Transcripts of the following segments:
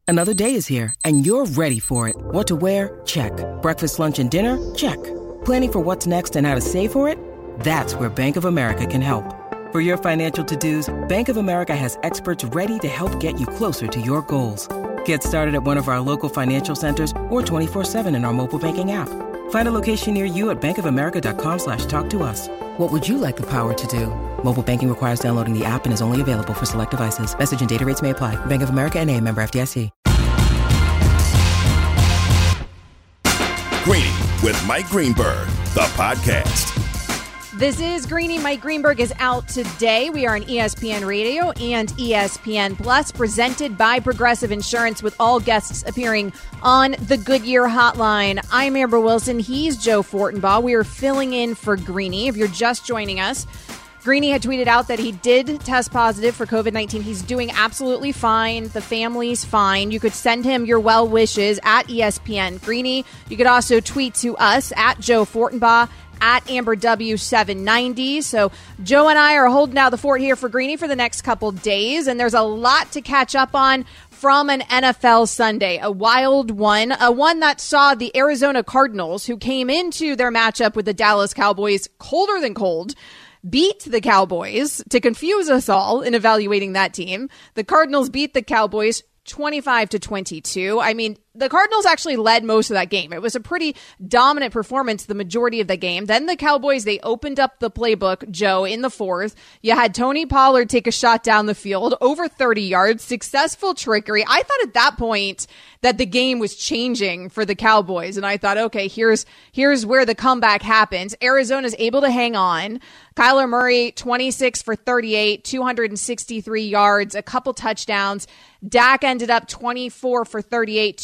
Another day is here, and you're ready for it. What to wear? Check. Breakfast, lunch, and dinner? Check. Planning for what's next and how to save for it? That's where Bank of America can help. For your financial to-dos, Bank of America has experts ready to help get you closer to your goals. Get started at one of our local financial centers or 24/7 in our mobile banking app. Find a location near you at bankofamerica.com/talktous. What would you like the power to do? Mobile banking requires downloading the app and is only available for select devices. Message and data rates may apply. Bank of America N.A., member FDIC. Greeny with Mike Greenberg, the podcast. This is Greeny. Mike Greenberg is out today. We are on ESPN Radio and ESPN Plus, presented by Progressive Insurance, with all guests appearing on the Goodyear Hotline. I'm Amber Wilson. He's Joe Fortenbaugh. We are filling in for Greeny. If you're just joining us, Greeny had tweeted out that he did test positive for COVID-19. He's doing absolutely fine. The family's fine. You could send him your well wishes at ESPN Greeny. You could also tweet to us at Joe Fortenbaugh, at AmberW790. So Joe and I are holding down the fort here for Greeny for the next couple days, and there's a lot to catch up on from an NFL Sunday, a wild one, a one that saw the Arizona Cardinals, who came into their matchup with the Dallas Cowboys colder than cold, beat the Cowboys to confuse us all in evaluating that team. The Cardinals beat the Cowboys 25-22. I mean, the Cardinals actually led most of that game. It was a pretty dominant performance the majority of the game. Then the Cowboys, they opened up the playbook, Joe, in the fourth. You had Tony Pollard take a shot down the field, over 30 yards, successful trickery. I thought at that point that the game was changing for the Cowboys, and I thought, okay, here's where the comeback happens. Arizona's able to hang on. Kyler Murray, 26 for 38, 263 yards, a couple touchdowns. Dak ended up 24 for 38,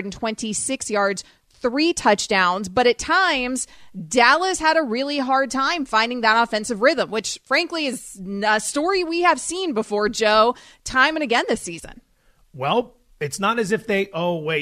226 yards, 3 touchdowns. But at times, Dallas had a really hard time finding that offensive rhythm, which frankly is a story we have seen before, Joe, time and again this season. Well, it's not as if they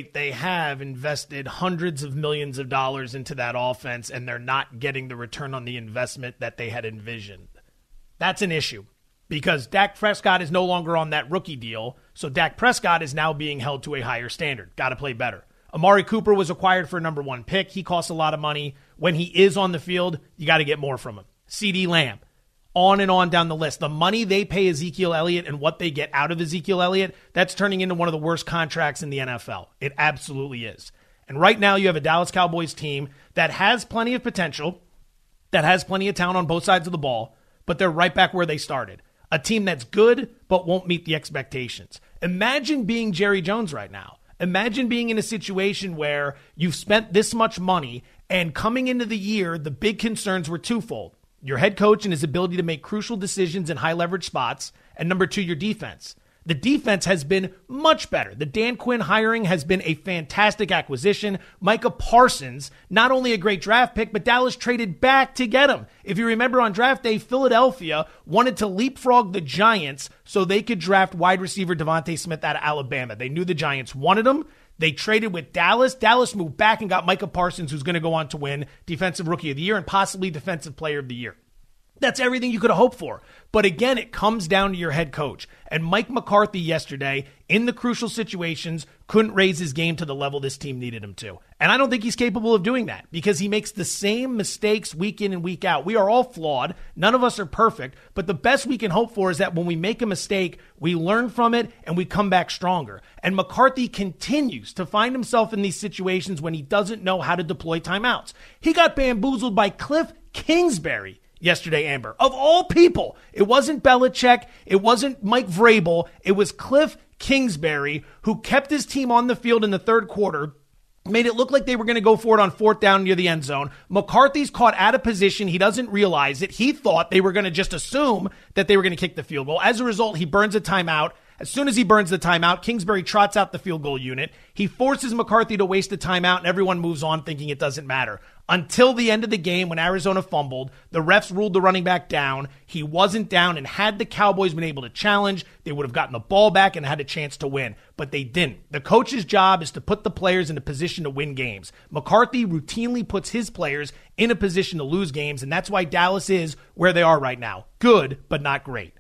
have invested hundreds of millions of dollars into that offense and they're not getting the return on the investment that they had envisioned. That's an issue because Dak Prescott is no longer on that rookie deal, so Dak Prescott is now being held to a higher standard. Got to play better. Amari Cooper was acquired for a number 1 pick. He costs a lot of money. When he is on the field, you got to get more from him. CeeDee Lamb. On and on down the list. The money they pay Ezekiel Elliott and what they get out of Ezekiel Elliott, that's turning into one of the worst contracts in the NFL. It absolutely is. And right now you have a Dallas Cowboys team that has plenty of potential, that has plenty of talent on both sides of the ball, but they're right back where they started. A team that's good but won't meet the expectations. Imagine being Jerry Jones right now. Imagine being in a situation where you've spent this much money and coming into the year, the big concerns were twofold. Your head coach and his ability to make crucial decisions in high leverage spots. And number 2, your defense. The defense has been much better. The Dan Quinn hiring has been a fantastic acquisition. Micah Parsons, not only a great draft pick, but Dallas traded back to get him. If you remember on draft day, Philadelphia wanted to leapfrog the Giants so they could draft wide receiver Devontae Smith out of Alabama. They knew the Giants wanted him. They traded with Dallas. Dallas moved back and got Micah Parsons, who's going to go on to win Defensive Rookie of the Year and possibly Defensive Player of the Year. That's everything you could have hoped for. But again, it comes down to your head coach. And Mike McCarthy yesterday, in the crucial situations, couldn't raise his game to the level this team needed him to. And I don't think he's capable of doing that because he makes the same mistakes week in and week out. We are all flawed. None of us are perfect. But the best we can hope for is that when we make a mistake, we learn from it and we come back stronger. And McCarthy continues to find himself in these situations when he doesn't know how to deploy timeouts. He got bamboozled by Cliff Kingsbury yesterday, Amber. Of all people, it wasn't Belichick, it wasn't Mike Vrabel, it was Cliff Kingsbury who kept his team on the field in the third quarter, made it look like they were going to go for it on 4th down near the end zone. McCarthy's caught out of position. He doesn't realize it. He thought they were going to just assume that they were going to kick the field goal. As a result, he burns a timeout. As soon as he burns the timeout, Kingsbury trots out the field goal unit. He forces McCarthy to waste a timeout, and everyone moves on thinking it doesn't matter. Until the end of the game when Arizona fumbled, the refs ruled the running back down. He wasn't down, and had the Cowboys been able to challenge, they would have gotten the ball back and had a chance to win. But they didn't. The coach's job is to put the players in a position to win games. McCarthy routinely puts his players in a position to lose games, and that's why Dallas is where they are right now. Good, but not great.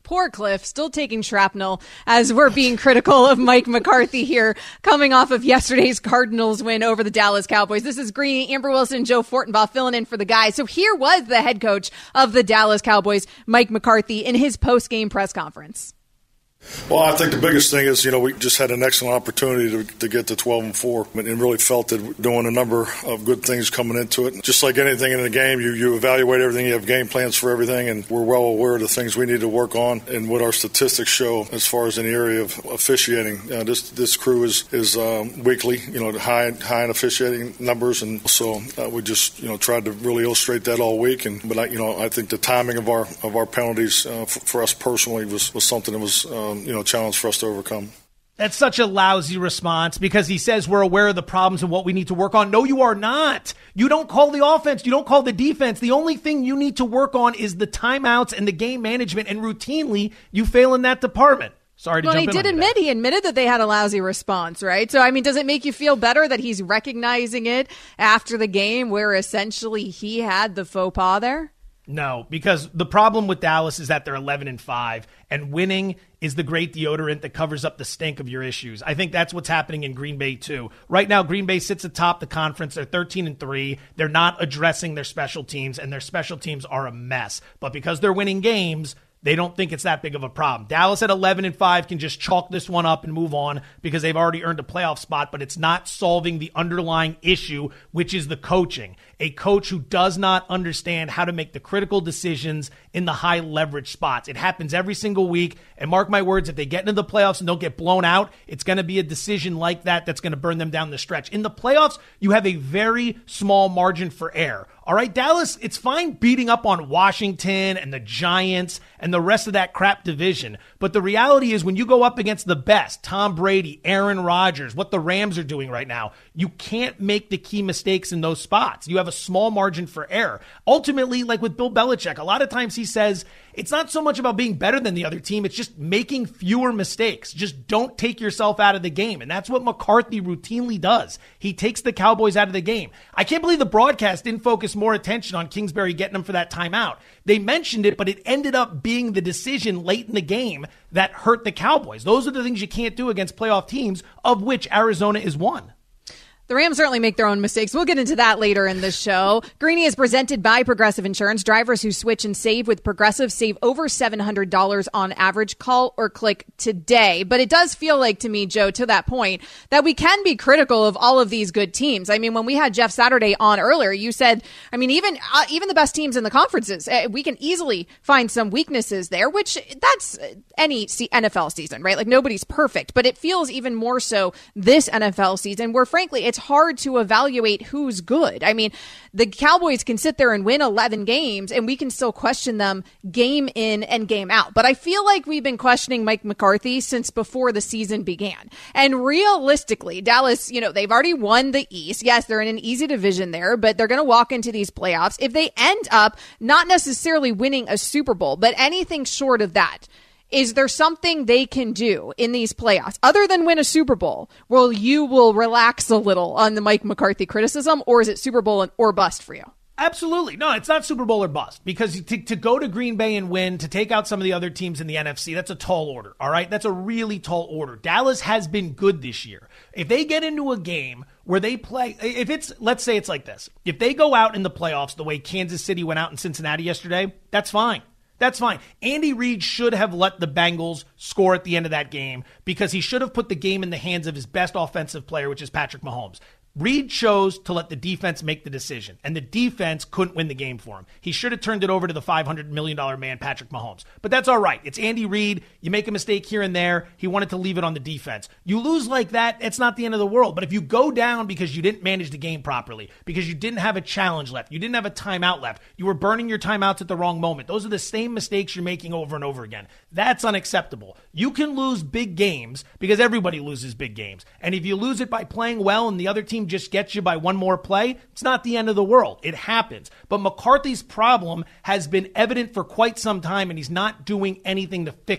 Poor Cliff, still taking shrapnel as we're being critical of Mike McCarthy here, coming off of yesterday's Cardinals win over the Dallas Cowboys. This is Greeny, Amber Wilson, Joe Fortenbaugh filling in for the guys. So here was the head coach of the Dallas Cowboys, Mike McCarthy, in his post-game press conference. Well, I think the biggest thing is, we just had an excellent opportunity to get to 12-4 and really felt that doing a number of good things coming into it. Just like anything in the game, you evaluate everything, you have game plans for everything, and we're well aware of the things we need to work on and what our statistics show as far as in the area of officiating. This crew is weekly, high in officiating numbers, and so we just tried to really illustrate that all week. But I think the timing of our penalties for us personally was something that was challenge for us to overcome. That's such a lousy response because he says we're aware of the problems and what we need to work on. No, you are not. You don't call the offense. You don't call the defense. The only thing you need to work on is the timeouts and the game management, and routinely you fail in that department. Sorry to jump in. He admitted that they had a lousy response, right? So, does it make you feel better that he's recognizing it after the game where essentially he had the faux pas there? No, because the problem with Dallas is that they're 11-5, and winning is the great deodorant that covers up the stink of your issues. I think that's what's happening in Green Bay too. Right now, Green Bay sits atop the conference. They're 13-3. They're not addressing their special teams, and their special teams are a mess. But because they're winning games, they don't think it's that big of a problem. Dallas at 11-5 can just chalk this one up and move on because they've already earned a playoff spot, but it's not solving the underlying issue, which is the coaching. A coach who does not understand how to make the critical decisions in the high leverage spots. It happens every single week. And mark my words, if they get into the playoffs and don't get blown out, it's going to be a decision like that that's going to burn them down the stretch. In the playoffs, you have a very small margin for error. All right, Dallas, it's fine beating up on Washington and the Giants and the rest of that crap division. But the reality is when you go up against the best, Tom Brady, Aaron Rodgers, what the Rams are doing right now, you can't make the key mistakes in those spots. You have a small margin for error. Ultimately, like with Bill Belichick, a lot of times he says it's not so much about being better than the other team. It's just making fewer mistakes. Just don't take yourself out of the game. And that's what McCarthy routinely does. He takes the Cowboys out of the game. I can't believe the broadcast didn't focus more attention on Kingsbury getting them for that timeout. They mentioned it, but it ended up being the decision late in the game that hurt the Cowboys. Those are the things you can't do against playoff teams, of which Arizona is one. The Rams certainly make their own mistakes. We'll get into that later in the show. Greeny is presented by Progressive Insurance. Drivers who switch and save with Progressive save over $700 on average. Call or click today. But it does feel like to me, Joe, to that point, that we can be critical of all of these good teams. When we had Jeff Saturday on earlier, you said, even the best teams in the conferences, we can easily find some weaknesses there, which that's any NFL season, right? Like nobody's perfect, but it feels even more so this NFL season where frankly, it's hard to evaluate who's good. The Cowboys can sit there and win 11 games and we can still question them game in and game out. But I feel like we've been questioning Mike McCarthy since before the season began. And realistically, Dallas, they've already won the East. Yes, they're in an easy division there, but they're going to walk into these playoffs. If they end up not necessarily winning a Super Bowl, but anything short of that, is there something they can do in these playoffs other than win a Super Bowl where you will relax a little on the Mike McCarthy criticism, or is it Super Bowl or bust for you? Absolutely. No, it's not Super Bowl or bust because to go to Green Bay and win, to take out some of the other teams in the NFC, that's a tall order, all right? That's a really tall order. Dallas has been good this year. If they get into a game where they play, let's say it's like this. If they go out in the playoffs the way Kansas City went out in Cincinnati yesterday, that's fine. That's fine. Andy Reid should have let the Bengals score at the end of that game because he should have put the game in the hands of his best offensive player, which is Patrick Mahomes. Reid chose to let the defense make the decision, and the defense couldn't win the game for him. He should have turned it over to the $500 million man, Patrick Mahomes. But that's all right. It's Andy Reid. You make a mistake here and there. He wanted to leave it on the defense. You lose like that, it's not the end of the world. But if you go down because you didn't manage the game properly, because you didn't have a challenge left, you didn't have a timeout left, you were burning your timeouts at the wrong moment, those are the same mistakes you're making over and over again. That's unacceptable. You can lose big games because everybody loses big games. And if you lose it by playing well and the other team just gets you by one more play, it's not the end of the world. It happens. But McCarthy's problem has been evident for quite some time, and he's not doing anything to fix it.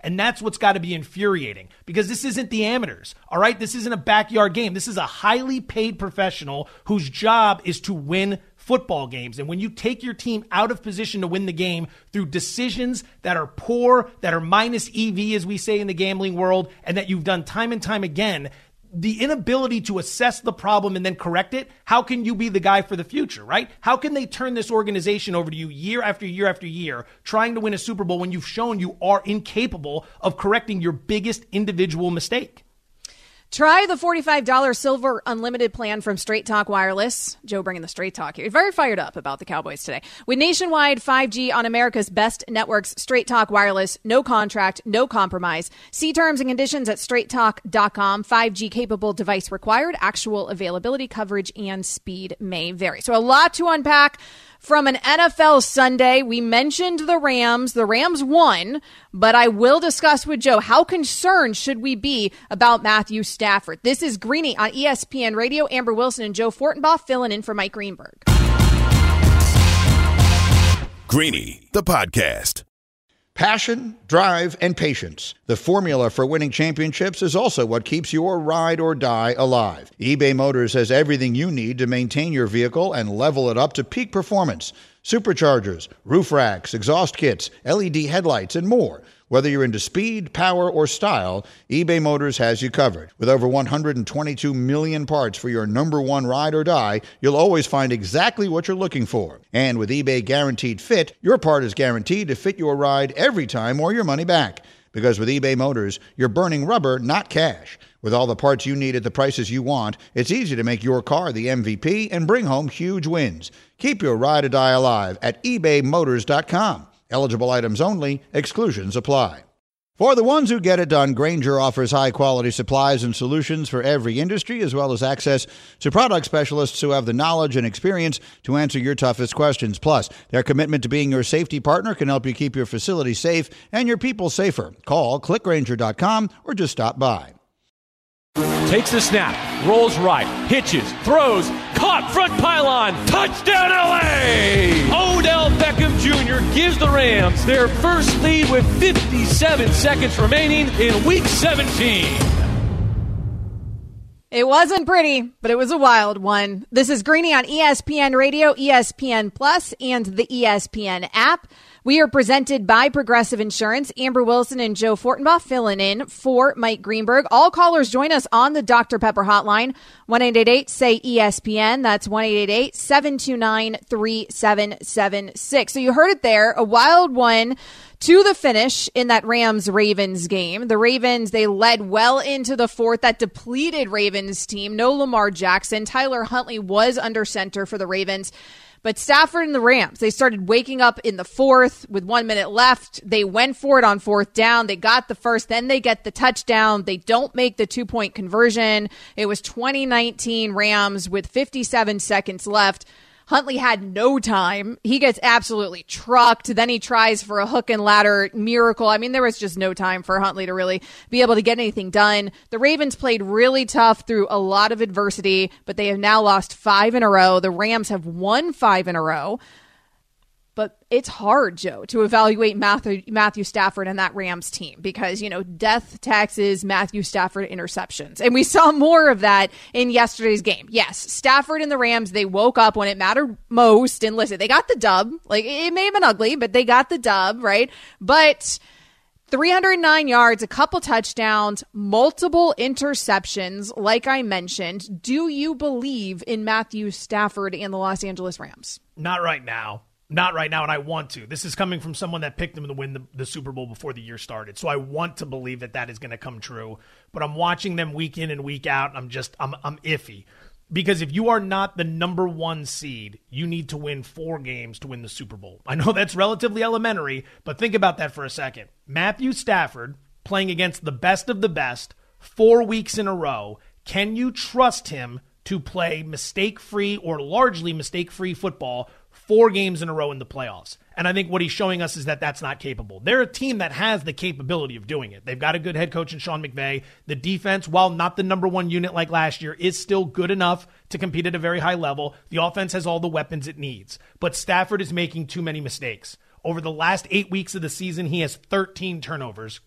And that's what's got to be infuriating, because this isn't the amateurs, all right? This isn't a backyard game. This is a highly paid professional whose job is to win football games. And when you take your team out of position to win the game through decisions that are poor, that are minus EV, as we say in the gambling world, and that you've done time and time again, the inability to assess the problem and then correct it, how can you be the guy for the future, right? How can they turn this organization over to you year after year after year, trying to win a Super Bowl when you've shown you are incapable of correcting your biggest individual mistake? Try the $45 Silver Unlimited plan from Straight Talk Wireless. Joe bringing the straight talk here. Very fired up about the Cowboys today. With nationwide 5G on America's best networks, Straight Talk Wireless, no contract, no compromise. See terms and conditions at straighttalk.com. 5G capable device required. Actual availability, coverage, and speed may vary. So a lot to unpack from an NFL Sunday. We mentioned the Rams. The Rams won, but I will discuss with Joe, how concerned should we be about Matthew Stafford? This is Greeny on ESPN Radio. Amber Wilson and Joe Fortenbaugh filling in for Mike Greenberg. Greeny, the podcast. Passion, drive, and patience. The formula for winning championships is also what keeps your ride or die alive. eBay Motors has everything you need to maintain your vehicle and level it up to peak performance. Superchargers, roof racks, exhaust kits, LED headlights, and more. Whether you're into speed, power, or style, eBay Motors has you covered. With over 122 million parts for your number one ride or die, you'll always find exactly what you're looking for. And with eBay Guaranteed Fit, your part is guaranteed to fit your ride every time or your money back. Because with eBay Motors, you're burning rubber, not cash. With all the parts you need at the prices you want, it's easy to make your car the MVP and bring home huge wins. Keep your ride or die alive at ebaymotors.com. Eligible items only. Exclusions apply. For the ones who get it done, Grainger offers high-quality supplies and solutions for every industry, as well as access to product specialists who have the knowledge and experience to answer your toughest questions. Plus, their commitment to being your safety partner can help you keep your facility safe and your people safer. Call, clickgrainger.com, or just stop by. Takes the snap, rolls right, hitches, throws, caught, front pylon, touchdown LA! Odell Beckham Jr. gives the Rams their first lead with 57 seconds remaining in Week 17. It wasn't pretty, but it was a wild one. This is Greeny on ESPN Radio, ESPN Plus, and the ESPN app. We are presented by Progressive Insurance. Amber Wilson and Joe Fortenbaugh filling in for Mike Greenberg. All callers join us on the Dr. Pepper hotline, 1-888-SAY-ESPN. That's 1-888-729-3776. So you heard it there, a wild one to the finish in that Rams-Ravens game. The Ravens, they led well into the fourth. That depleted Ravens team. No Lamar Jackson. Tyler Huntley was under center for the Ravens. But Stafford and the Rams, they started waking up in the fourth with 1 minute left. They went for it on fourth down. They got the first, then they get the touchdown. They don't make the 2-point conversion. It was 2019 Rams with 57 seconds left. Huntley had no time. He gets absolutely trucked. Then he tries for a hook and ladder miracle. I mean, there was just no time for Huntley to really be able to get anything done. The Ravens played really tough through a lot of adversity, but they have now lost 5 in a row. The Rams have won 5 in a row. But it's hard, Joe, to evaluate Matthew Stafford and that Rams team because, you know, death, taxes, Matthew Stafford interceptions. And we saw more of that in yesterday's game. Yes, Stafford and the Rams, they woke up when it mattered most. And listen, they got the dub. Like, it may have been ugly, but they got the dub, right? But 309 yards, a couple touchdowns, multiple interceptions, like I mentioned. Do you believe in Matthew Stafford and the Los Angeles Rams? Not right now. Not right now, and I want to. This is coming from someone that picked them to win the Super Bowl before the year started. So I want to believe that is going to come true. But I'm watching them week in and week out, and I'm iffy. Because if you are not the number 1 seed, you need to win 4 games to win the Super Bowl. I know that's relatively elementary, but think about that for a second. Matthew Stafford playing against the best of the best 4 weeks in a row. Can you trust him to play mistake-free or largely mistake-free football 4 games in a row in the playoffs? And I think what he's showing us is that that's not capable. They're a team that has the capability of doing it. They've got a good head coach in Sean McVay. The defense, while not the number 1 unit like last year, is still good enough to compete at a very high level. The offense has all the weapons it needs. But Stafford is making too many mistakes. Over the last 8 weeks of the season, he has 13 turnovers.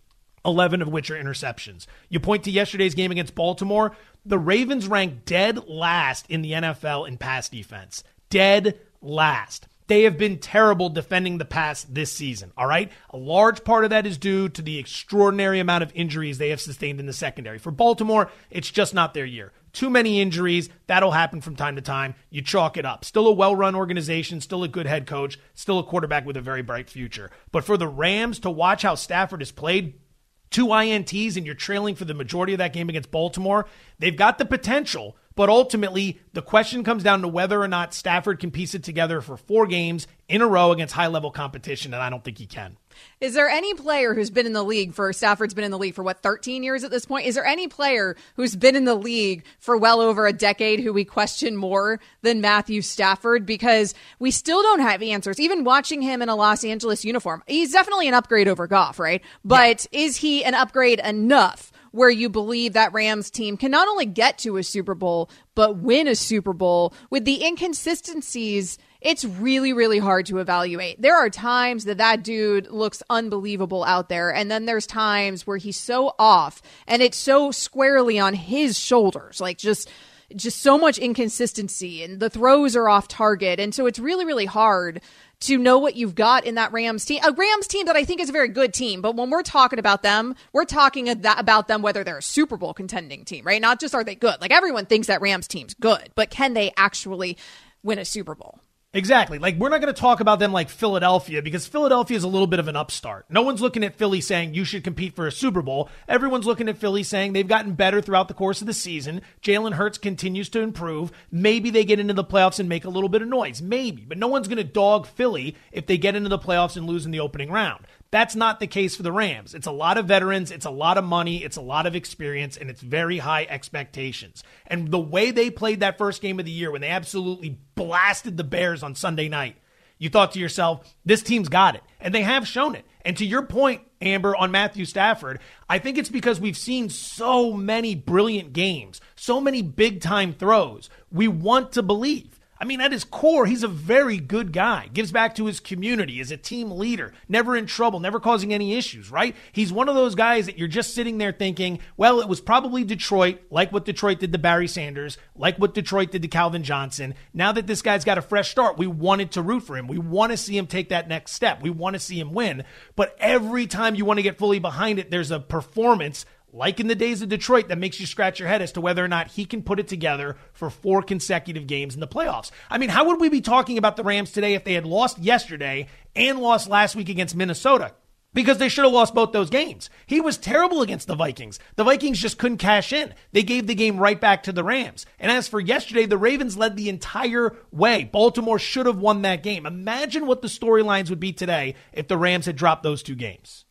11 of which are interceptions. You point to yesterday's game against Baltimore, the Ravens ranked dead last in the NFL in pass defense. Dead last. They have been terrible defending the pass this season, all right? A large part of that is due to the extraordinary amount of injuries they have sustained in the secondary. For Baltimore, it's just not their year. Too many injuries. That'll happen from time to time. You chalk it up. Still a well-run organization, still a good head coach, still a quarterback with a very bright future. But for the Rams to watch how Stafford has played, 2 INTs, and you're trailing for the majority of that game against Baltimore, they've got the potential. But ultimately, the question comes down to whether or not Stafford can piece it together for 4 games in a row against high-level competition, and I don't think he can. Is there any player who's been in the league Stafford's been in the league for 13 years at this point? Is there any player who's been in the league for well over a decade who we question more than Matthew Stafford? Because we still don't have answers. Even watching him in a Los Angeles uniform, he's definitely an upgrade over Goff, right? But Is he an upgrade enough where you believe that Rams team can not only get to a Super Bowl, but win a Super Bowl? With the inconsistencies, it's really, really hard to evaluate. There are times that dude looks unbelievable out there, and then there's times where he's so off, and it's so squarely on his shoulders, like just so much inconsistency, and the throws are off target, and so it's really, really hard to know what you've got in that Rams team. A Rams team that I think is a very good team, but when we're talking about them, we're talking about them whether they're a Super Bowl contending team, right? Not just are they good. Like, everyone thinks that Rams team's good, but can they actually win a Super Bowl? Exactly. Like, we're not going to talk about them like Philadelphia, because Philadelphia is a little bit of an upstart. No one's looking at Philly saying you should compete for a Super Bowl. Everyone's looking at Philly saying they've gotten better throughout the course of the season. Jalen Hurts continues to improve. Maybe they get into the playoffs and make a little bit of noise. Maybe. But no one's going to dog Philly if they get into the playoffs and lose in the opening round. That's not the case for the Rams. It's a lot of veterans, it's a lot of money, it's a lot of experience, and it's very high expectations. And the way they played that first game of the year when they absolutely blasted the Bears on Sunday night, you thought to yourself, this team's got it. And they have shown it. And to your point, Amber, on Matthew Stafford, I think it's because we've seen so many brilliant games, so many big-time throws. We want to believe. I mean, at his core, he's a very good guy. Gives back to his community, is a team leader, never in trouble, never causing any issues, right? He's one of those guys that you're just sitting there thinking, well, it was probably Detroit, like what Detroit did to Barry Sanders, like what Detroit did to Calvin Johnson. Now that this guy's got a fresh start, we wanted to root for him. We want to see him take that next step. We want to see him win. But every time you want to get fully behind it, there's a performance like in the days of Detroit that makes you scratch your head as to whether or not he can put it together for 4 consecutive games in the playoffs. I mean, how would we be talking about the Rams today if they had lost yesterday and lost last week against Minnesota? Because they should have lost both those games. He was terrible against the Vikings. The Vikings just couldn't cash in. They gave the game right back to the Rams. And as for yesterday, the Ravens led the entire way. Baltimore should have won that game. Imagine what the storylines would be today if the Rams had dropped those 2 games.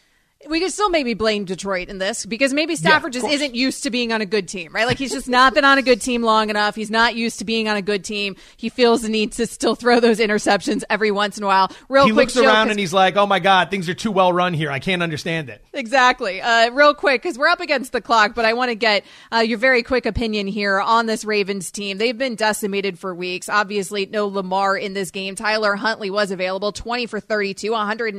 We could still maybe blame Detroit in this because maybe Stafford just isn't used to being on a good team, right? Like, he's just not been on a good team long enough. He's not used to being on a good team. He feels the need to still throw those interceptions every once in a while. He looks around and he's like, oh my God, things are too well run here. I can't understand it. Exactly. Real quick, because we're up against the clock, but I want to get your very quick opinion here on this Ravens team. They've been decimated for weeks. Obviously, no Lamar in this game. Tyler Huntley was available, 20 for 32,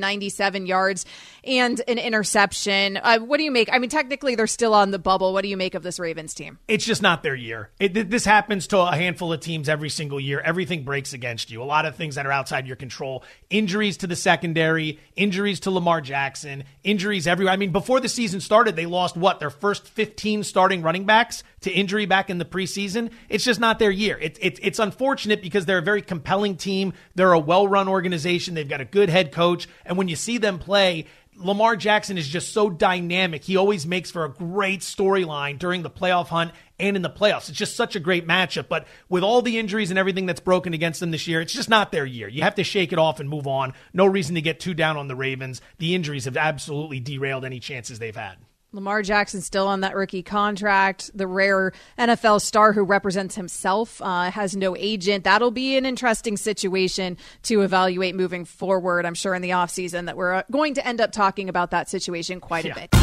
197 yards and an interception. What do you make? I mean, technically, they're still on the bubble. What do you make of this Ravens team? It's just not their year. This happens to a handful of teams every single year. Everything breaks against you. A lot of things that are outside your control. Injuries to the secondary, injuries to Lamar Jackson, injuries everywhere. I mean, before the season started, they lost, their first 15 starting running backs to injury back in the preseason. It's just not their year. It's unfortunate because they're a very compelling team. They're a well-run organization. They've got a good head coach. And when you see them play, Lamar Jackson is just so dynamic. He always makes for a great storyline during the playoff hunt and in the playoffs. It's just such a great matchup. But with all the injuries and everything that's broken against them this year, it's just not their year. You have to shake it off and move on. No reason to get too down on the Ravens. The injuries have absolutely derailed any chances they've had. Lamar Jackson still on that rookie contract. The rare NFL star who represents himself has no agent. That'll be an interesting situation to evaluate moving forward. I'm sure in the offseason that we're going to end up talking about that situation quite a bit.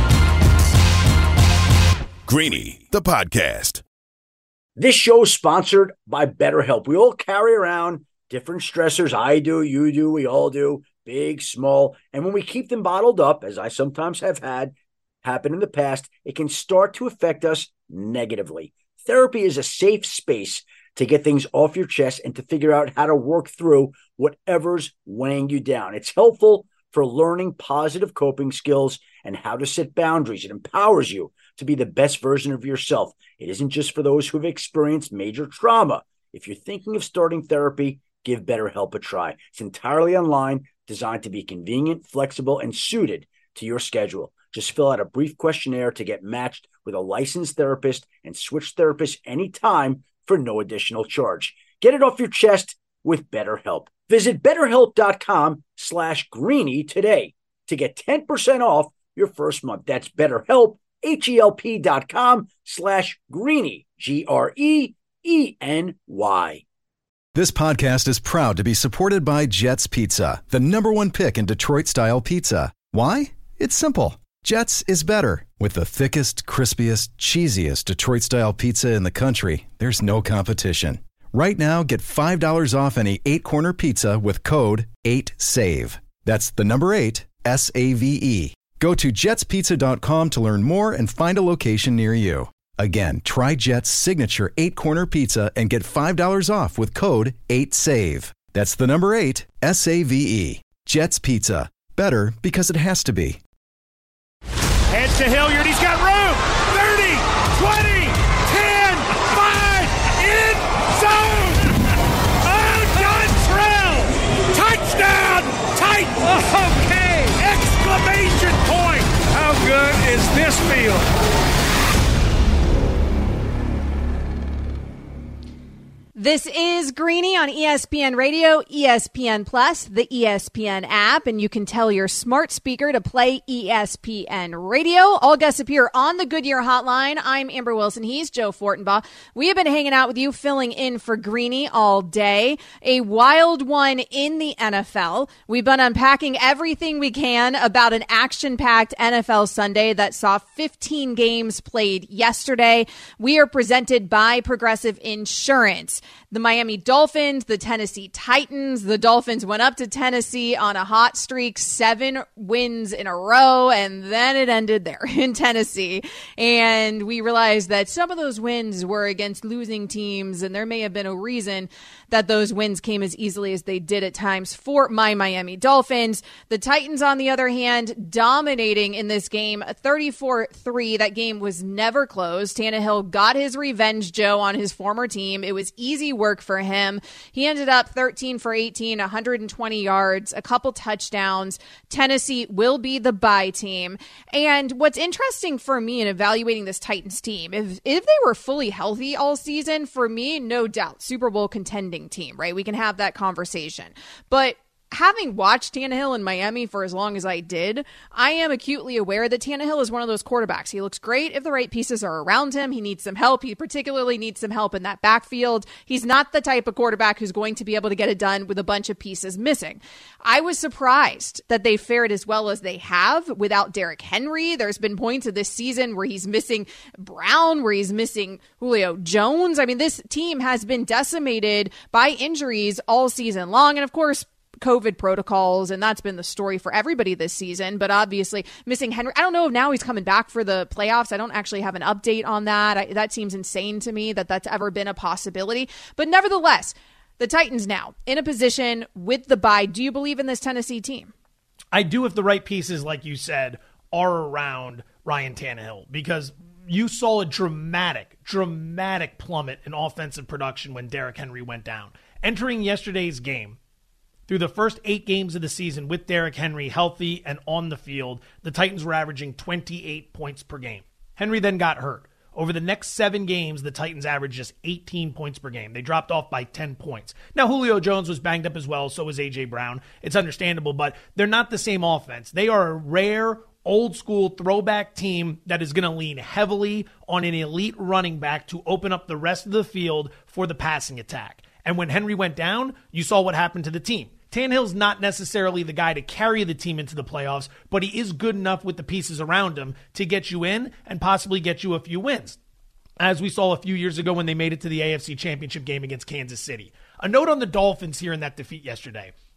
Greeny, the podcast. This show is sponsored by BetterHelp. We all carry around different stressors. I do, you do, we all do. big, small, and when we keep them bottled up, as I sometimes have had happen in the past, it can start to affect us negatively. Therapy is a safe space to get things off your chest and to figure out how to work through whatever's weighing you down. It's helpful for learning positive coping skills and how to set boundaries. It empowers you to be the best version of yourself. It isn't just for those who have experienced major trauma. If you're thinking of starting therapy, give BetterHelp a try. It's entirely online, designed to be convenient, flexible, and suited to your schedule. Just fill out a brief questionnaire to get matched with a licensed therapist and switch therapists anytime for no additional charge. Get it off your chest with BetterHelp. Visit BetterHelp.com/Greeny today to get 10% off your first month. That's BetterHelp, HELP.com/Greeny, GREENY. This podcast is proud to be supported by Jets Pizza, the #1 pick in Detroit-style pizza. Why? It's simple. Jets is better. With the thickest, crispiest, cheesiest Detroit-style pizza in the country, there's no competition. Right now, get $5 off any 8-corner pizza with code 8SAVE. That's the number 8, SAVE. Go to jetspizza.com to learn more and find a location near you. Again, try Jet's signature 8-corner pizza and get $5 off with code 8SAVE. That's the number 8, SAVE. Jet's Pizza. Better because it has to be. Head to Hilliard. He's got room. 30, 20, 10, 5, in zone. Oh, Dontrell. Touchdown. Titans. Okay. Exclamation point. How good is this field? This is Greeny on ESPN Radio, ESPN Plus, the ESPN app, and you can tell your smart speaker to play ESPN Radio. All guests appear on the Goodyear Hotline. I'm Amber Wilson. He's Joe Fortenbaugh. We have been hanging out with you, filling in for Greeny all day. A wild one in the NFL. We've been unpacking everything we can about an action-packed NFL Sunday that saw 15 games played yesterday. We are presented by Progressive Insurance. The Miami Dolphins, the Tennessee Titans. The Dolphins went up to Tennessee on a hot streak, 7 wins in a row, and then it ended there in Tennessee. And we realized that some of those wins were against losing teams, and there may have been a reason that those wins came as easily as they did at times for my Miami Dolphins. The Titans, on the other hand, dominating in this game, 34-3. That game was never close. Tannehill got his revenge, Joe, on his former team. It was easy work for him. He ended up 13 for 18, 120 yards, a couple touchdowns. Tennessee will be the bye team. And what's interesting for me in evaluating this Titans team, if they were fully healthy all season, for me, no doubt, Super Bowl contending team, right? We can have that conversation. But having watched Tannehill in Miami for as long as I did, I am acutely aware that Tannehill is one of those quarterbacks. He looks great if the right pieces are around him. He needs some help. He particularly needs some help in that backfield. He's not the type of quarterback who's going to be able to get it done with a bunch of pieces missing. I was surprised that they fared as well as they have without Derrick Henry. There's been points of this season where he's missing Brown, where he's missing Julio Jones. I mean, this team has been decimated by injuries all season long. And of course, COVID protocols, and that's been the story for everybody this season. But obviously missing Henry, I don't know if now he's coming back for the playoffs. I don't actually have an update on that. That seems insane to me that that's ever been a possibility. But nevertheless, the Titans now in a position with the bye. Do you believe in this Tennessee team? I do, if the right pieces, like you said, are around Ryan Tannehill, because you saw a dramatic plummet in offensive production when Derrick Henry went down. Entering yesterday's game, through the first 8 games of the season with Derrick Henry healthy and on the field, the Titans were averaging 28 points per game. Henry then got hurt. Over the next 7 games, the Titans averaged just 18 points per game. They dropped off by 10 points. Now, Julio Jones was banged up as well, so was A.J. Brown. It's understandable, but they're not the same offense. They are a rare, old-school throwback team that is going to lean heavily on an elite running back to open up the rest of the field for the passing attack. And when Henry went down, you saw what happened to the team. Tannehill's not necessarily the guy to carry the team into the playoffs, but he is good enough with the pieces around him to get you in and possibly get you a few wins, as we saw a few years ago when they made it to the AFC Championship game against Kansas City. A note on the Dolphins here in that defeat yesterday.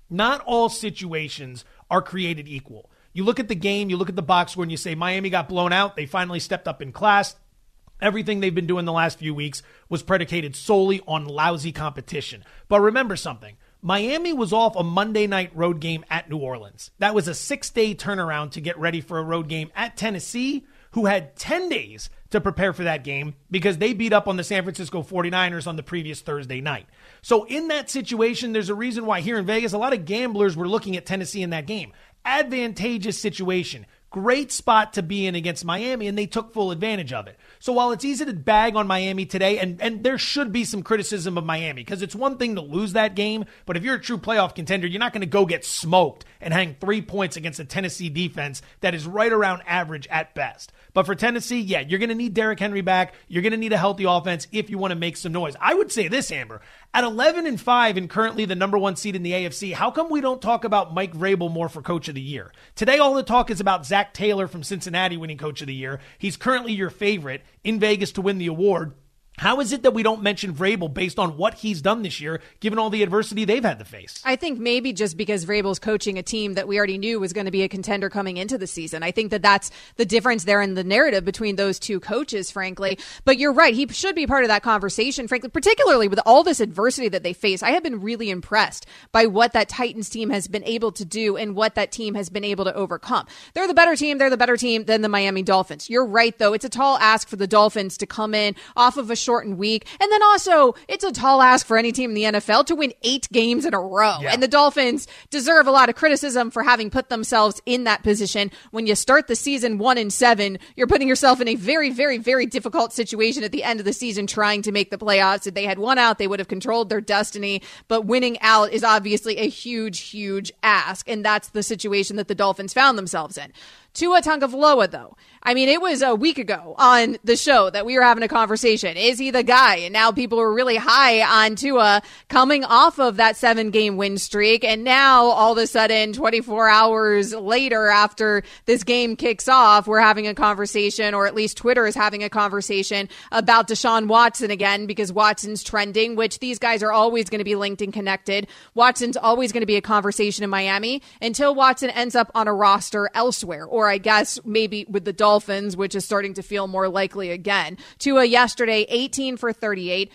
Not all situations are created equal. You look at the game, you look at the box score, and you say Miami got blown out. They finally stepped up in class. Everything they've been doing the last few weeks was predicated solely on lousy competition. But remember something. Miami was off a Monday night road game at New Orleans. That was a 6-day turnaround to get ready for a road game at Tennessee, who had 10 days to prepare for that game because they beat up on the San Francisco 49ers on the previous Thursday night. So in that situation, there's a reason why here in Vegas, a lot of gamblers were looking at Tennessee in that game. Advantageous situation. Great spot to be in against Miami, and they took full advantage of it. So while it's easy to bag on Miami today, and there should be some criticism of Miami, because it's one thing to lose that game, but if you're a true playoff contender, you're not going to go get smoked and hang 3 points against a Tennessee defense that is right around average at best. But for Tennessee, yeah, you're going to need Derrick Henry back. You're going to need a healthy offense if you want to make some noise. I would say this, Amber. At 11-5 and currently the number 1 seed in the AFC, how come we don't talk about Mike Vrabel more for Coach of the Year? Today, all the talk is about Zach Taylor from Cincinnati winning Coach of the Year. He's currently your favorite in Vegas to win the award. How is it that we don't mention Vrabel based on what he's done this year, given all the adversity they've had to face? I think maybe just because Vrabel's coaching a team that we already knew was going to be a contender coming into the season. I think that that's the difference there in the narrative between those two coaches, frankly. But you're right. He should be part of that conversation, frankly, particularly with all this adversity that they face. I have been really impressed by what that Titans team has been able to do and what that team has been able to overcome. They're the better team. They're the better team than the Miami Dolphins. You're right, though. It's a tall ask for the Dolphins to come in off of a shortened week. And then also, it's a tall ask for any team in the NFL to win 8 games in a row. Yeah. And the Dolphins deserve a lot of criticism for having put themselves in that position. When you start the season 1-7, you're putting yourself in a very, very, very difficult situation at the end of the season trying to make the playoffs. If they had won out, they would have controlled their destiny. But winning out is obviously a huge, huge ask. And that's the situation that the Dolphins found themselves in. Tua Tagovailoa, though. I mean, it was a week ago on the show that we were having a conversation. Is he the guy? And now people are really high on Tua coming off of that 7-game win streak. And now, all of a sudden, 24 hours later after this game kicks off, we're having a conversation, or at least Twitter is having a conversation about Deshaun Watson again, because Watson's trending, which these guys are always going to be linked and connected. Watson's always going to be a conversation in Miami until Watson ends up on a roster elsewhere, or I guess maybe with the Dolphins, which is starting to feel more likely again. Tua yesterday, 18 for 38,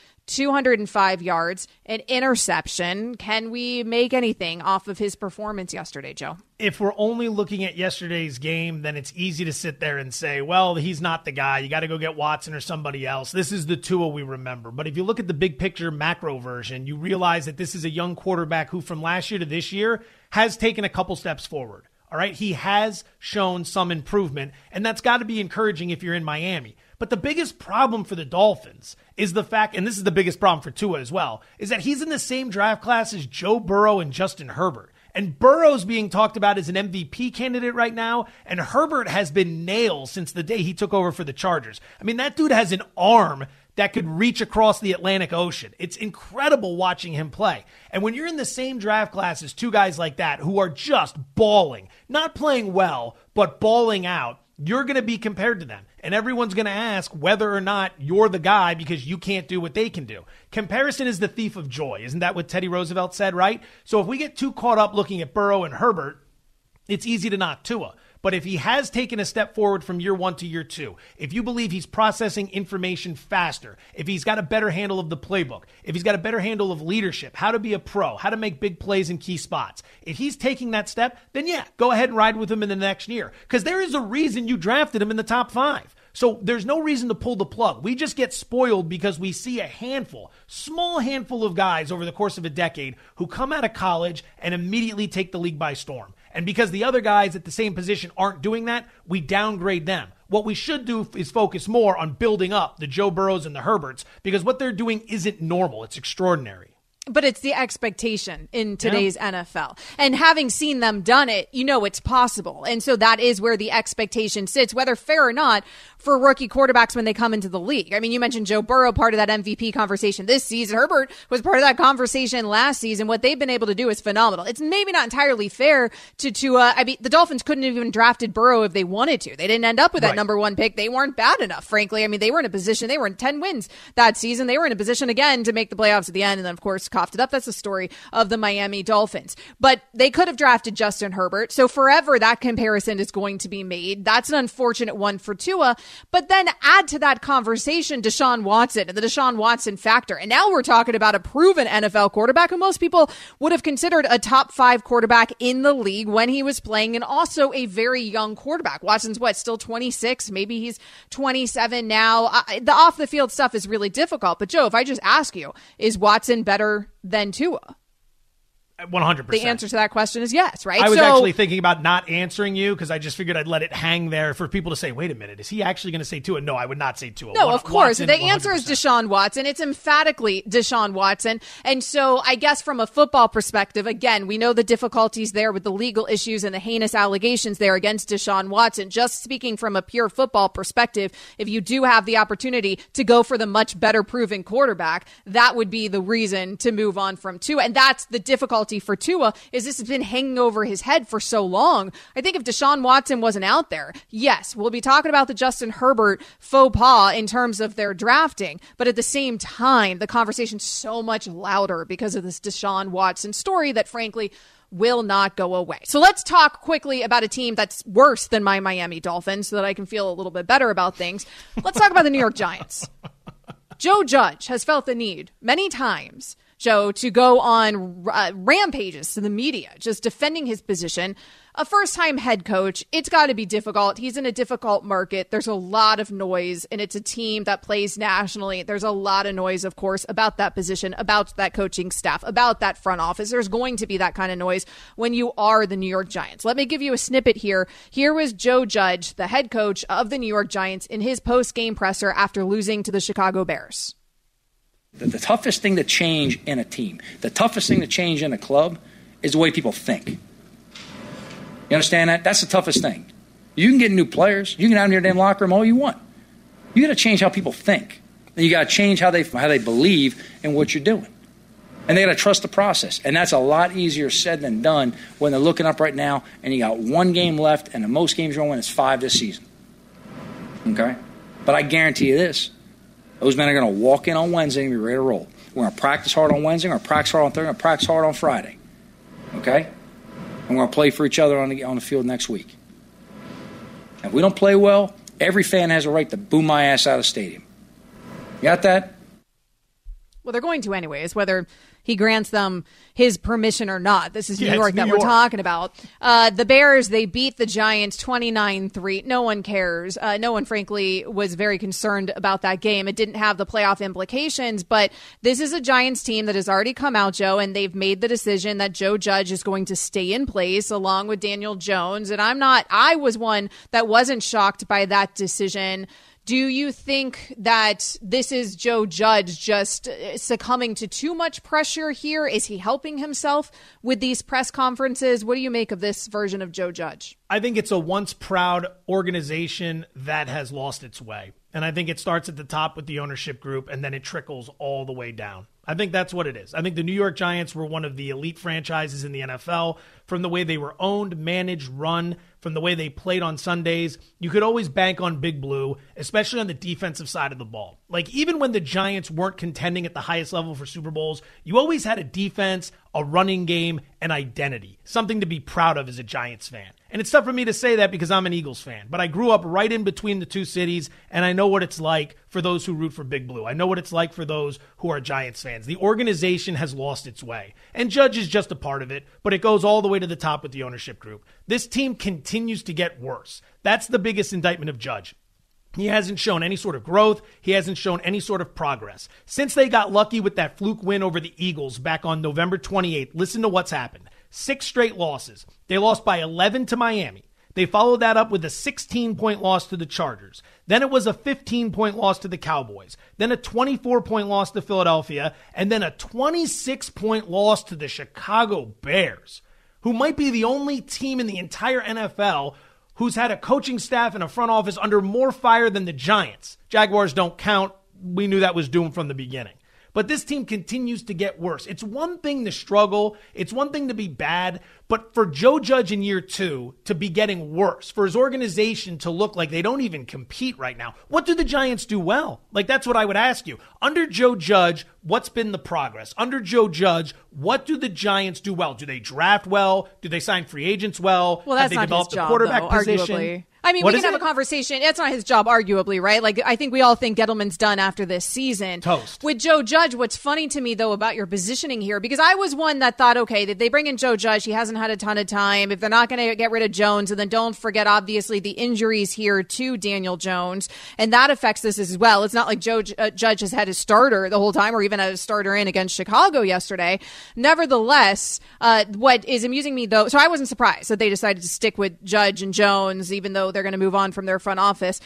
205 yards, an interception. Can we make anything off of his performance yesterday, Joe? If we're only looking at yesterday's game, then it's easy to sit there and say, well, he's not the guy. You got to go get Watson or somebody else. This is the Tua we remember. But if you look at the big picture macro version, you realize that this is a young quarterback who from last year to this year has taken a couple steps forward. All right, he has shown some improvement, and that's got to be encouraging if you're in Miami. But the biggest problem for the Dolphins is the fact, and this is the biggest problem for Tua as well, is that he's in the same draft class as Joe Burrow and Justin Herbert. And Burrow's being talked about as an MVP candidate right now, and Herbert has been nailed since the day he took over for the Chargers. I mean, that dude has an arm that could reach across the Atlantic Ocean. It's incredible watching him play. And when you're in the same draft class as two guys like that who are just balling, not playing well, but balling out, you're going to be compared to them. And everyone's going to ask whether or not you're the guy because you can't do what they can do. Comparison is the thief of joy. Isn't that what Teddy Roosevelt said, right? So if we get too caught up looking at Burrow and Herbert, it's easy to knock Tua. But if he has taken a step forward from year 1 to year 2, if you believe he's processing information faster, if he's got a better handle of the playbook, if he's got a better handle of leadership, how to be a pro, how to make big plays in key spots, if he's taking that step, then yeah, go ahead and ride with him in the next year. Because there is a reason you drafted him in the top 5. So there's no reason to pull the plug. We just get spoiled because we see a handful, small handful of guys over the course of a decade who come out of college and immediately take the league by storm. And because the other guys at the same position aren't doing that, we downgrade them. What we should do is focus more on building up the Joe Burrows and the Herberts, because what they're doing isn't normal. It's extraordinary. But it's the expectation in today's NFL. And having seen them done it, you know it's possible. And so that is where the expectation sits, whether fair or not, for rookie quarterbacks when they come into the league. I mean, you mentioned Joe Burrow, part of that MVP conversation this season. Herbert was part of that conversation last season. What they've been able to do is phenomenal. It's maybe not entirely fair to I mean, the Dolphins couldn't have even drafted Burrow if they wanted to. They didn't end up with that number 1 pick. They weren't bad enough, frankly. I mean, they were in a position, they were in 10 wins that season. They were in a position again to make the playoffs at the end. And then, of course, just coughed it up. That's the story of the Miami Dolphins. But they could have drafted Justin Herbert. So forever that comparison is going to be made. That's an unfortunate one for Tua. But then add to that conversation Deshaun Watson and the Deshaun Watson factor. And now we're talking about a proven NFL quarterback who most people would have considered a top 5 quarterback in the league when he was playing, and also a very young quarterback. Watson's still 26, maybe he's 27 now. The off the field stuff is really difficult. But Joe, if I just ask you, is Watson better than Tua? 100%. The answer to that question is yes, right? I was actually thinking about not answering you because I just figured I'd let it hang there for people to say, wait a minute, is he actually going to say Tua? No, I would not say Tua. No, of course. Watson, the answer is Deshaun Watson. It's emphatically Deshaun Watson. And so I guess from a football perspective, again, we know the difficulties there with the legal issues and the heinous allegations there against Deshaun Watson. Just speaking from a pure football perspective, if you do have the opportunity to go for the much better proven quarterback, that would be the reason to move on from Tua. And that's the difficulty for Tua, is this has been hanging over his head for so long. I think if Deshaun Watson wasn't out there, yes, we'll be talking about the Justin Herbert faux pas in terms of their drafting, but at the same time, the conversation's so much louder because of this Deshaun Watson story that frankly will not go away. So let's talk quickly about a team that's worse than my Miami Dolphins so that I can feel a little bit better about things. Let's talk about the New York Giants. Joe Judge has felt the need many times, Joe, to go on rampages to the media, just defending his position. A first-time head coach, it's got to be difficult. He's in a difficult market. There's a lot of noise, and it's a team that plays nationally. There's a lot of noise, of course, about that position, about that coaching staff, about that front office. There's going to be that kind of noise when you are the New York Giants. Let me give you a snippet here. Here was Joe Judge, the head coach of the New York Giants, in his post-game presser after losing to the Chicago Bears. The toughest thing to change in a team, the toughest thing to change in a club is the way people think. You understand that? That's the toughest thing. You can get new players. You can get out in your damn locker room all you want. You got to change how people think. And you got to change how they believe in what you're doing. And they got to trust the process. And that's a lot easier said than done when they're looking up right now and you got one game left and the most games you're going to win is 5 this season. Okay? But I guarantee you this. Those men are going to walk in on Wednesday and be ready to roll. We're going to practice hard on Wednesday. We're going to practice hard on Thursday. We're going to practice hard on Friday. Okay? And we're going to play for each other on the field next week. And if we don't play well, every fan has a right to boo my ass out of the stadium. You got that? Well, they're going to anyways, whether he grants them his permission or not. This is New York that we're talking about. The Bears, they beat the Giants 29-3. No one cares. No one, frankly, was very concerned about that game. It didn't have the playoff implications, but this is a Giants team that has already come out, Joe, and they've made the decision that Joe Judge is going to stay in place along with Daniel Jones. And I was one that wasn't shocked by that decision. Do you think that this is Joe Judge just succumbing to too much pressure here? Is he helping himself with these press conferences? What do you make of this version of Joe Judge? I think it's a once proud organization that has lost its way. And I think it starts at the top with the ownership group and then it trickles all the way down. I think that's what it is. I think the New York Giants were one of the elite franchises in the NFL from the way they were owned, managed, run, from the way they played on Sundays. You could always bank on Big Blue, especially on the defensive side of the ball. Like even when the Giants weren't contending at the highest level for Super Bowls, you always had a defense, a running game, and identity. Something to be proud of as a Giants fan. And it's tough for me to say that because I'm an Eagles fan, but I grew up right in between the two cities, and I know what it's like for those who root for Big Blue. I know what it's like for those who are Giants fans. The organization has lost its way, and Judge is just a part of it, but it goes all the way to the top with the ownership group. This team continues to get worse. That's the biggest indictment of Judge. He hasn't shown any sort of growth. He hasn't shown any sort of progress. Since they got lucky with that fluke win over the Eagles back on November 28th, listen to what's happened. 6 straight losses. They lost by 11 to Miami. They followed that up with a 16-point loss to the Chargers. Then it was a 15-point loss to the Cowboys. Then a 24-point loss to Philadelphia. And then a 26-point loss to the Chicago Bears, who might be the only team in the entire NFL who's had a coaching staff and a front office under more fire than the Giants. Jaguars don't count. We knew that was doomed from the beginning. But this team continues to get worse. It's one thing to struggle. It's one thing to be bad. But for Joe Judge in year 2 to be getting worse, for his organization to look like they don't even compete right now, what do the Giants do well? Like, that's what I would ask you. Under Joe Judge, what's been the progress? Under Joe Judge, what do the Giants do well? Do they draft well? Do they sign free agents well? Well, that's Have they not his developed job, the quarterback though, position? arguably. I mean, we can have a conversation. It's not his job, arguably, right? Like, I think we all think Gettleman's done after this season. Toast. With Joe Judge, what's funny to me, though, about your positioning here, because I was one that thought, okay, that they bring in Joe Judge. He hasn't had a ton of time. If they're not going to get rid of Jones, and then don't forget, obviously, the injuries here to Daniel Jones, and that affects this as well. It's not like Joe Judge has had his starter the whole time, or even had a starter in against Chicago yesterday. Nevertheless, what is amusing me, though, so I wasn't surprised that they decided to stick with Judge and Jones, even though they're going to move on from their front office.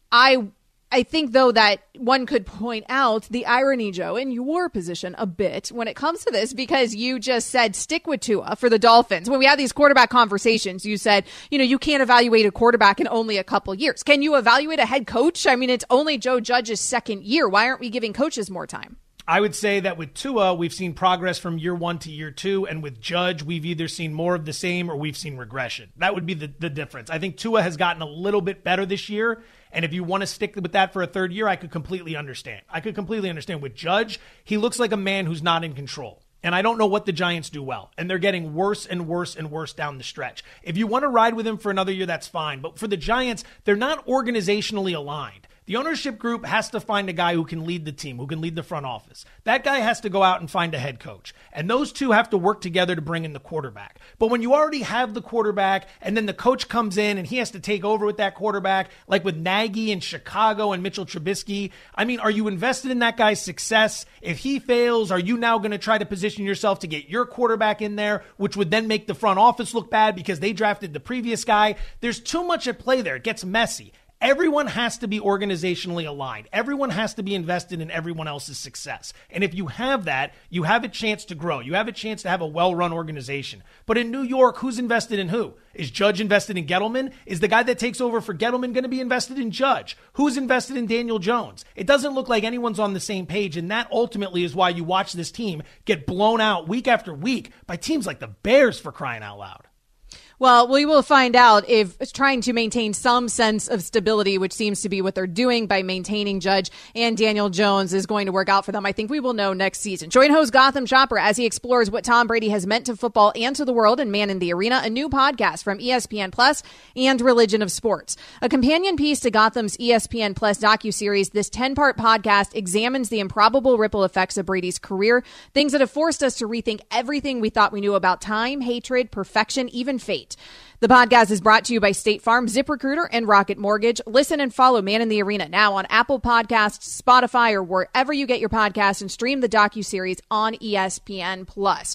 I think, though, that one could point out the irony, Joe, in your position a bit when it comes to this, because you just said stick with Tua for the Dolphins. When we had these quarterback conversations, you said, you can't evaluate a quarterback in only a couple years. Can you evaluate a head coach? I mean, it's only Joe Judge's second year. Why aren't we giving coaches more time? I would say that with Tua, we've seen progress from year 1 to year 2, and with Judge, we've either seen more of the same or we've seen regression. That would be the difference. I think Tua has gotten a little bit better this year, and if you want to stick with that for a third year, I could completely understand. With Judge, he looks like a man who's not in control. And I don't know what the Giants do well. And they're getting worse and worse and worse down the stretch. If you want to ride with him for another year, that's fine. But for the Giants, they're not organizationally aligned. The ownership group has to find a guy who can lead the team, who can lead the front office. That guy has to go out and find a head coach. And those two have to work together to bring in the quarterback. But when you already have the quarterback and then the coach comes in and he has to take over with that quarterback, like with Nagy in Chicago and Mitchell Trubisky, I mean, are you invested in that guy's success? If he fails, are you now going to try to position yourself to get your quarterback in there, which would then make the front office look bad because they drafted the previous guy? There's too much at play there. It gets messy. Everyone has to be organizationally aligned. Everyone has to be invested in everyone else's success. And if you have that, you have a chance to grow. You have a chance to have a well-run organization. But in New York, who's invested in who? Is Judge invested in Gettleman? Is the guy that takes over for Gettleman going to be invested in Judge? Who's invested in Daniel Jones? It doesn't look like anyone's on the same page, and that ultimately is why you watch this team get blown out week after week by teams like the Bears, for crying out loud. Well, we will find out if it's trying to maintain some sense of stability, which seems to be what they're doing by maintaining Judge and Daniel Jones, is going to work out for them. I think we will know next season. Join host Gotham Chopper as he explores what Tom Brady has meant to football and to the world in Man in the Arena, a new podcast from ESPN Plus and Religion of Sports. A companion piece to Gotham's ESPN Plus docuseries, this 10-part podcast examines the improbable ripple effects of Brady's career, things that have forced us to rethink everything we thought we knew about time, hatred, perfection, even fate. The podcast is brought to you by State Farm, ZipRecruiter, and Rocket Mortgage. Listen and follow Man in the Arena now on Apple Podcasts, Spotify, or wherever you get your podcasts, and stream the docuseries on ESPN+.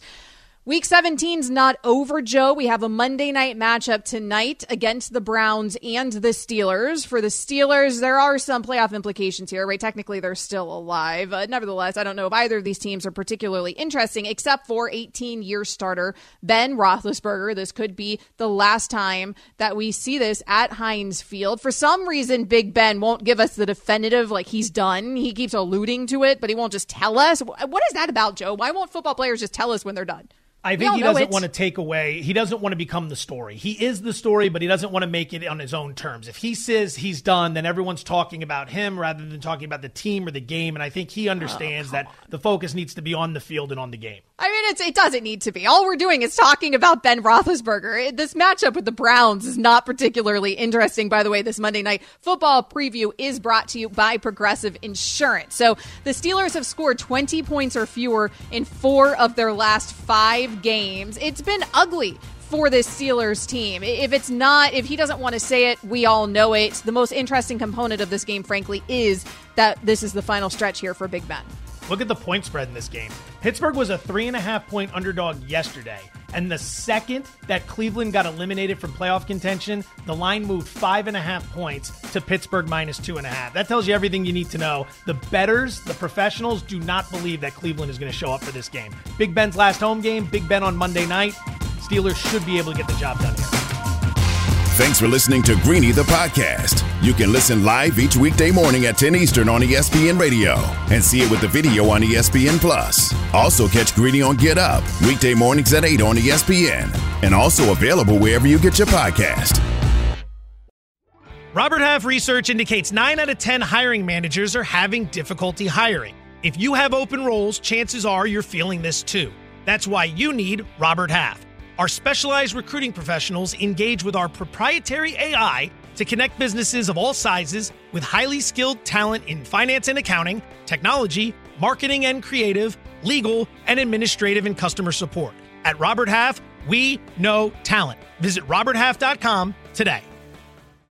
Week 17's not over, Joe. We have a Monday night matchup tonight against the Browns and the Steelers. For the Steelers, there are some playoff implications here, right? Technically, they're still alive. Nevertheless, I don't know if either of these teams are particularly interesting, except for 18-year starter Ben Roethlisberger. This could be the last time that we see this at Heinz Field. For some reason, Big Ben won't give us the definitive, like he's done. He keeps alluding to it, but he won't just tell us. What is that about, Joe? Why won't football players just tell us when they're done? I think he doesn't want to take away. He doesn't want to become the story. He is the story, but he doesn't want to make it on his own terms. If he says he's done, then everyone's talking about him rather than talking about the team or the game. And I think he understands that the focus needs to be on the field and on the game. I mean, it doesn't need to be. All we're doing is talking about Ben Roethlisberger. This matchup with the Browns is not particularly interesting. By the way, this Monday night football preview is brought to you by Progressive Insurance. So the Steelers have scored 20 points or fewer in 4 of their last 5 games. It's been ugly for this Steelers team. If he doesn't want to say it, we all know it. The most interesting component of this game, frankly, is that this is the final stretch here for Big Ben. Look at the point spread in this game. Pittsburgh was a 3.5-point underdog yesterday. And the second that Cleveland got eliminated from playoff contention, the line moved 5.5 points to Pittsburgh minus 2.5. That tells you everything you need to know. The bettors, the professionals, do not believe that Cleveland is going to show up for this game. Big Ben's last home game, Big Ben on Monday night. Steelers should be able to get the job done here. Thanks for listening to Greeny the podcast. You can listen live each weekday morning at 10 Eastern on ESPN Radio and see it with the video on ESPN Plus. Also catch Greeny on Get Up weekday mornings at 8 on ESPN and also available wherever you get your podcast. Robert Half research indicates 9 out of 10 hiring managers are having difficulty hiring. If you have open roles, chances are you're feeling this too. That's why you need Robert Half. Our specialized recruiting professionals engage with our proprietary AI to connect businesses of all sizes with highly skilled talent in finance and accounting, technology, marketing and creative, legal, and administrative and customer support. At Robert Half, we know talent. Visit roberthalf.com today.